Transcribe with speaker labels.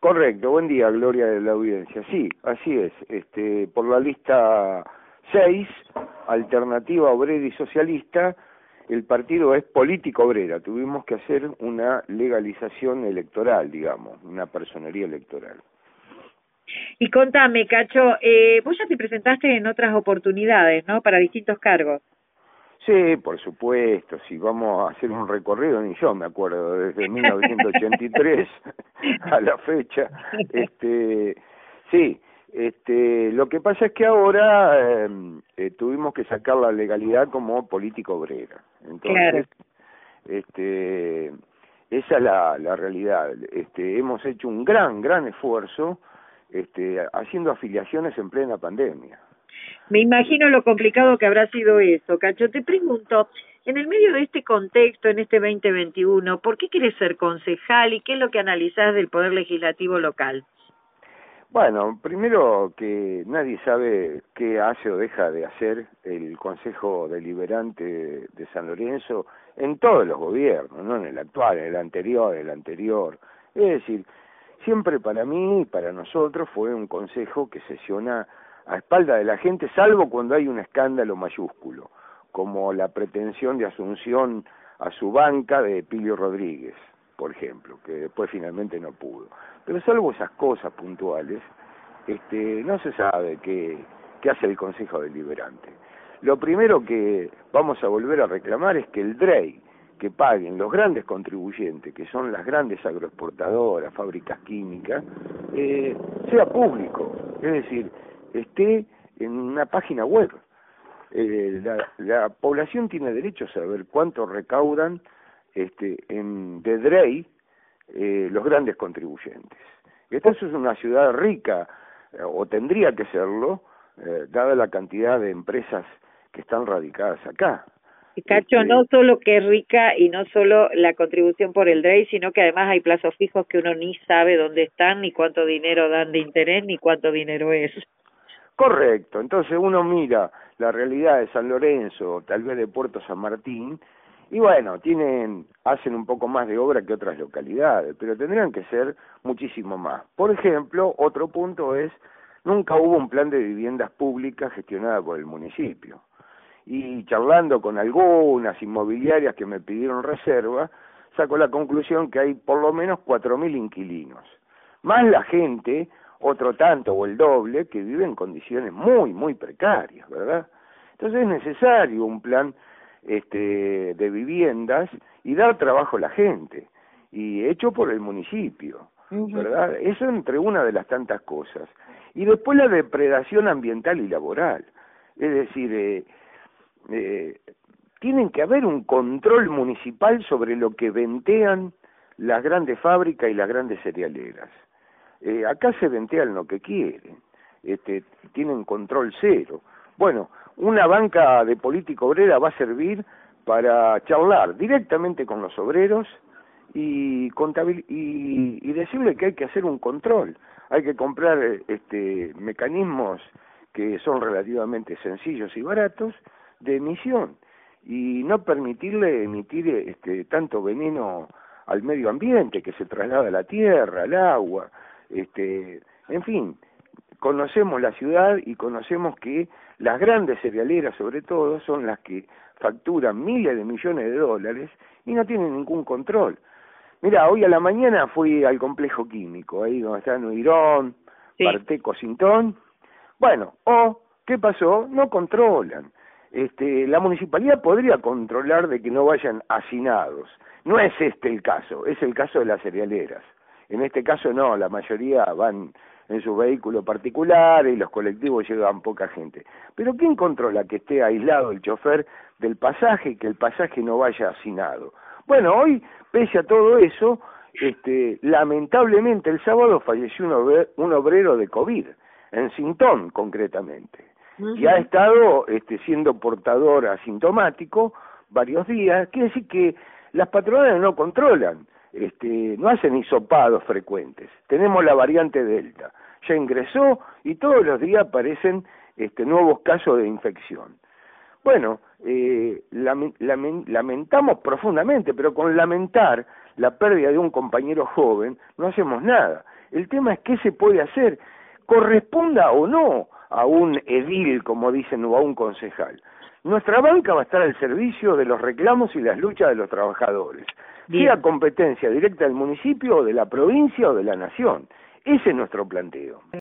Speaker 1: Correcto, buen día, Gloria de la audiencia. Sí, así es. Por la lista 6, Alternativa Obrera y Socialista, el partido es Política Obrera. Tuvimos que hacer una legalización electoral, digamos, una personería electoral.
Speaker 2: Y contame, Cacho, vos ya te presentaste en otras oportunidades, ¿no? Para distintos cargos.
Speaker 1: Sí, por supuesto, si vamos a hacer un recorrido, ni yo me acuerdo, desde 1983 a la fecha. Sí, lo que pasa es que ahora tuvimos que sacar la legalidad como política obrera.
Speaker 2: Claro.
Speaker 1: Entonces, esa es la realidad. Hemos hecho un gran esfuerzo haciendo afiliaciones en plena pandemia.
Speaker 2: Me imagino lo complicado que habrá sido eso, Cacho. Te pregunto, en el medio de este contexto, en este 2021, ¿por qué querés ser concejal y qué es lo que analizás del Poder Legislativo local?
Speaker 1: Bueno, primero que nadie sabe qué hace o deja de hacer el Consejo Deliberante de San Lorenzo en todos los gobiernos, no en el actual, en el anterior. Es decir, siempre para mí y para nosotros fue un consejo que sesiona a espalda de la gente, salvo cuando hay un escándalo mayúsculo, como la pretensión de asunción a su banca de Pilio Rodríguez, por ejemplo, que después finalmente no pudo. Pero salvo esas cosas puntuales, no se sabe qué hace el Consejo Deliberante. Lo primero que vamos a volver a reclamar es que el DREI, que paguen los grandes contribuyentes, que son las grandes agroexportadoras, fábricas químicas, sea público, es decir, esté en una página web. La población tiene derecho a saber cuánto recaudan de DREI los grandes contribuyentes. Esta es una ciudad rica, o tendría que serlo, dada la cantidad de empresas que están radicadas acá.
Speaker 2: Cacho, no solo que es rica y no solo la contribución por el DREI, sino que además hay plazos fijos que uno ni sabe dónde están, ni cuánto dinero dan de interés, ni cuánto dinero es.
Speaker 1: Correcto, entonces uno mira la realidad de San Lorenzo, tal vez de Puerto San Martín, y bueno, hacen un poco más de obra que otras localidades, pero tendrían que ser muchísimo más. Por ejemplo, otro punto es, nunca hubo un plan de viviendas públicas gestionada por el municipio. Y charlando con algunas inmobiliarias que me pidieron reserva, saco la conclusión que hay por lo menos 4.000 inquilinos, más la gente, otro tanto o el doble, que vive en condiciones muy precarias, ¿verdad? Entonces es necesario un plan de viviendas y dar trabajo a la gente, y hecho por el municipio, ¿verdad? Eso entre una de las tantas cosas. Y después la depredación ambiental y laboral, es decir, tienen que haber un control municipal sobre lo que ventean las grandes fábricas y las grandes cerealeras. Acá se ventean lo que quieren, tienen control cero. Bueno, una banca de política obrera va a servir para charlar directamente con los obreros y decirle que hay que hacer un control, hay que comprar mecanismos que son relativamente sencillos y baratos de emisión y no permitirle emitir tanto veneno al medio ambiente que se traslada a la tierra, al agua, en fin, conocemos la ciudad y conocemos que las grandes cerealeras sobre todo son las que facturan miles de millones de dólares y no tienen ningún control. Mira, hoy a la mañana fui al complejo químico, ahí donde está Nuirón, sí. Parteco, Sintón. Bueno, ¿qué pasó? No controlan. La municipalidad podría controlar de que no vayan hacinados. No es este el caso, es el caso de las cerealeras. En este caso no, la mayoría van en su vehículo particular y los colectivos llevan poca gente. Pero ¿quién controla que esté aislado el chofer del pasaje y que el pasaje no vaya hacinado? Bueno, hoy, pese a todo eso, lamentablemente el sábado falleció un obrero de COVID, en Sintón concretamente, y ha estado siendo portador asintomático varios días. Quiere decir que las patronales no controlan, no hacen hisopados frecuentes. Tenemos la variante Delta, ya ingresó y todos los días aparecen nuevos casos de infección. Bueno, lamentamos profundamente, pero con lamentar la pérdida de un compañero joven no hacemos nada. El tema es qué se puede hacer, corresponda o no a un edil, como dicen, o a un concejal. Nuestra banca va a estar al servicio de los reclamos y las luchas de los trabajadores, sea competencia directa del municipio o de la provincia o de la nación. Ese es nuestro planteo.